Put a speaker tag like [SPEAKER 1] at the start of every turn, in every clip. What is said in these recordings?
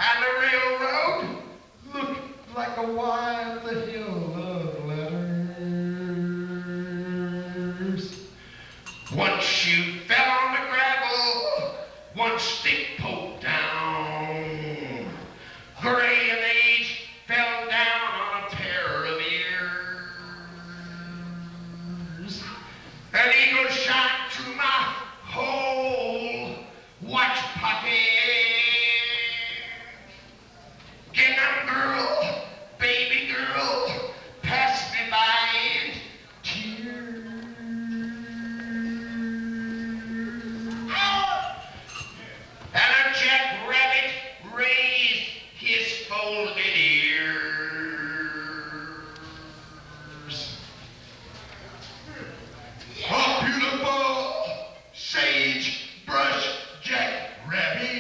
[SPEAKER 1] and the railroad looked like a wild hill of letters. One shoe fell on the gravel, one stick poked down. Gray and age fell down on a pair of ears. An eagle shot through my whole watch pocket. Gingham girl, baby girl, pass me by in tears. And a jackrabbit raised his folded ears. A beautiful sagebrush jackrabbit.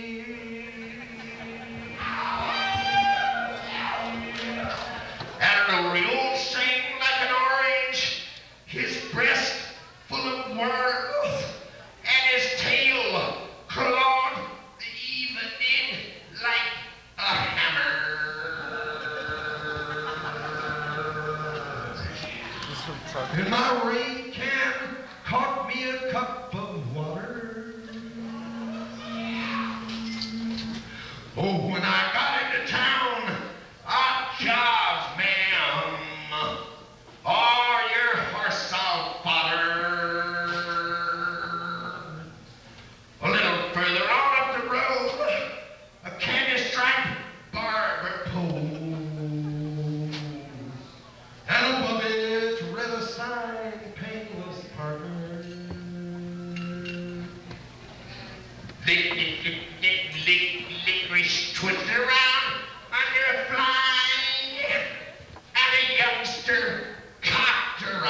[SPEAKER 1] And a real sing like an orange, his breast full of worms, and his tail clawed the evening like a hammer. And my rain can caught me a cup of water. Oh, when I got into town, odd jobs, ma'am, or your horse I'll fodder. A little further on up the road, a candy-striped barber pole, and above it read a sign, painless partner. Lick, lick, lick, lick, lick, licorice twisted around under a fly, and a youngster cocked her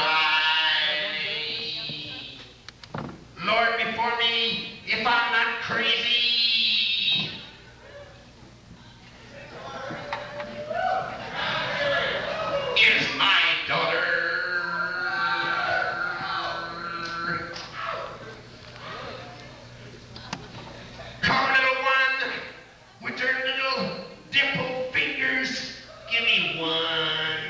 [SPEAKER 1] eye. Lord, before me, if I'm not crazy, is my daughter. Come, little one, with her little dimpled fingers, give me one.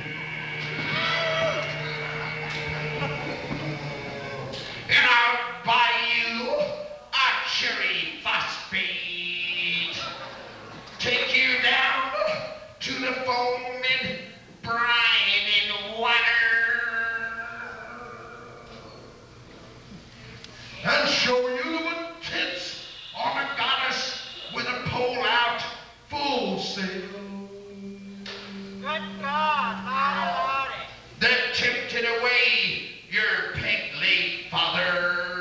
[SPEAKER 1] And I'll buy you a cherry phosphate. Take you down to the foaming, brining water. And show you what tits on a goddess with a pole out, full sail.
[SPEAKER 2] Good God, Lordy.
[SPEAKER 1] That tempted away your peg-legged father.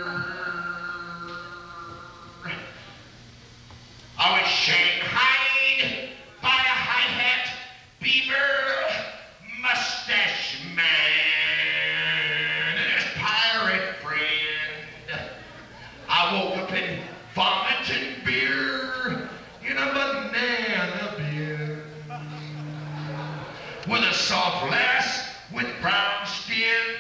[SPEAKER 1] I was shanghaied by a high-hat beaver mustache man and his pirate friend. I woke up in vomit and beer in a banana bin with a soft lass with brown skin.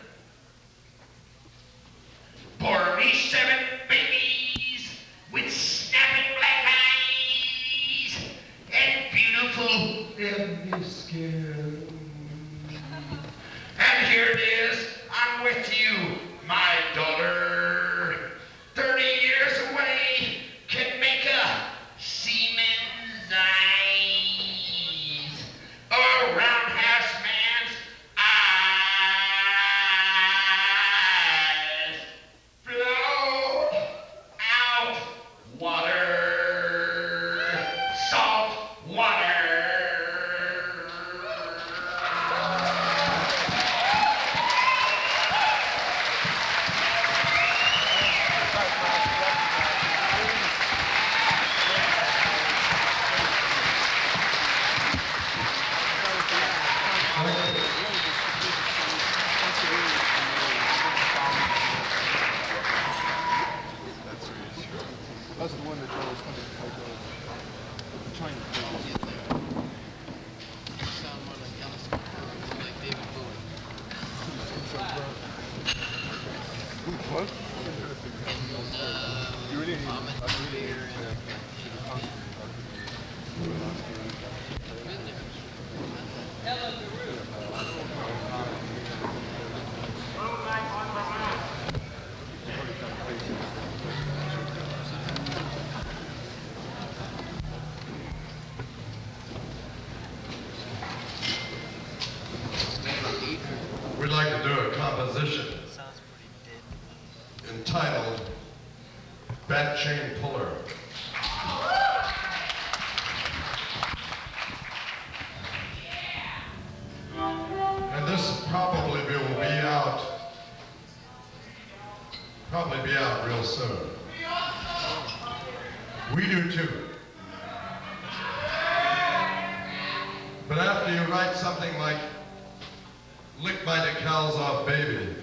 [SPEAKER 1] Bore me 7 babies with snapping black eyes and beautiful ebony skin. And here it is, I'm with you, my daughter. 30 years away can make a seaman's eyes, or a roundhouse man's eyes. Flow out water, salt water.
[SPEAKER 3] That's the one that was coming like trying to play this.
[SPEAKER 2] Sound more like Alistair Curry, more like David Bowie.
[SPEAKER 3] What?
[SPEAKER 2] And
[SPEAKER 3] You really need
[SPEAKER 2] vomit,
[SPEAKER 3] I really
[SPEAKER 2] beer,
[SPEAKER 3] need
[SPEAKER 2] and
[SPEAKER 3] yeah.
[SPEAKER 4] composition
[SPEAKER 2] Sounds pretty dead.
[SPEAKER 4] entitled Back Chain Puller. And this probably will be out real soon. We do too. But after you write something like Lick My Decals Off Baby,